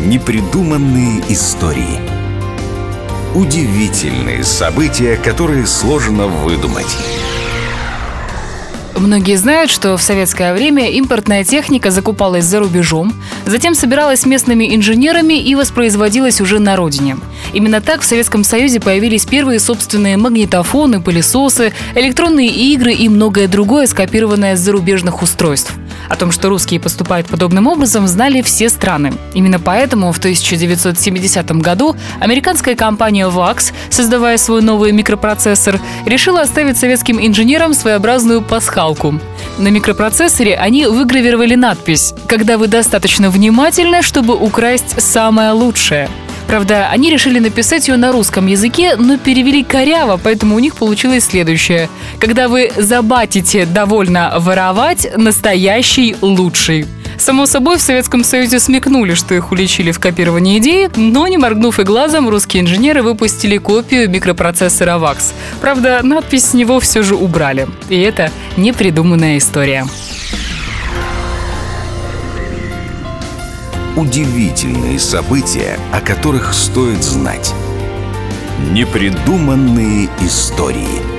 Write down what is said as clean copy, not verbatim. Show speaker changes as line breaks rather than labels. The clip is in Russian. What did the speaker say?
Непридуманные истории. Удивительные события, которые сложно выдумать.
Многие знают, что в советское время импортная техника закупалась за рубежом, затем собиралась местными инженерами и воспроизводилась уже на родине. Именно так в Советском Союзе появились первые собственные магнитофоны, пылесосы, электронные игры и многое другое, скопированное с зарубежных устройств. О том, что русские поступают подобным образом, знали все страны. Именно поэтому в 1970 году американская компания VAX, создавая свой новый микропроцессор, решила оставить советским инженерам своеобразную пасхалку. На микропроцессоре они выгравировали надпись «Когда вы достаточно внимательны, чтобы украсть самое лучшее». Правда, они решили написать ее на русском языке, но перевели коряво, поэтому у них получилось следующее. «Когда вы забатите довольно воровать, настоящий лучший». Само собой, в Советском Союзе смекнули, что их уличили в копировании идеи, но, не моргнув и глазом, русские инженеры выпустили копию микропроцессора VAX. Правда, надпись с него все же убрали. И это непридуманная история.
Удивительные события, о которых стоит знать. Непридуманные истории.